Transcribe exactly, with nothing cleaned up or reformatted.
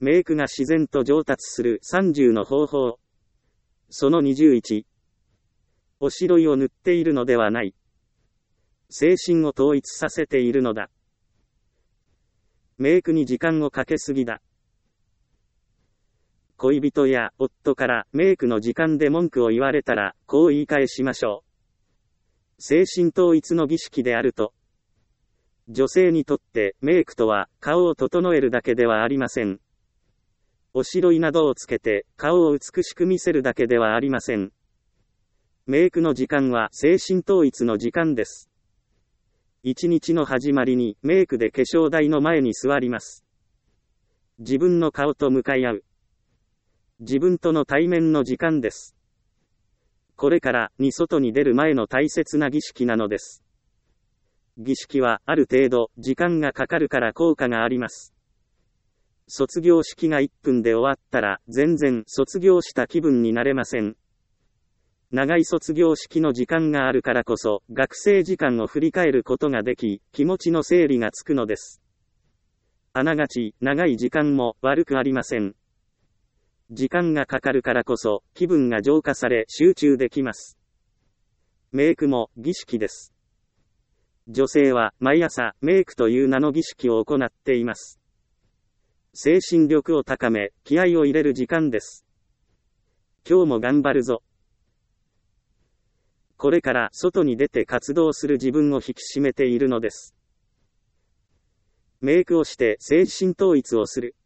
メイクが自然と上達するさんじゅうの方法。そのにじゅういち。おしろいを塗っているのではない。精神を統一させているのだ。メイクに時間をかけすぎだ。恋人や夫からメイクの時間で文句を言われたら、こう言い返しましょう。精神統一の儀式であると。女性にとってメイクとは顔を整えるだけではありません。おしろいなどをつけて顔を美しく見せるだけではありません。メイクの時間は精神統一の時間です。一日の始まりにメイクで化粧台の前に座ります。自分の顔と向かい合う。自分との対面の時間です。これからに外に出る前の大切な儀式なのです。儀式はある程度時間がかかるから効果があります。卒業式がいっぷんで終わったら全然卒業した気分になれません。長い卒業式の時間があるからこそ学生時間を振り返ることができ、気持ちの整理がつくのです。あながち長い時間も悪くありません。時間がかかるからこそ気分が浄化され集中できます。メイクも儀式です。女性は毎朝メイクという名の儀式を行っています。精神力を高め、気合を入れる時間です。今日も頑張るぞ。これから外に出て活動する自分を引き締めているのです。メイクをして精神統一をする。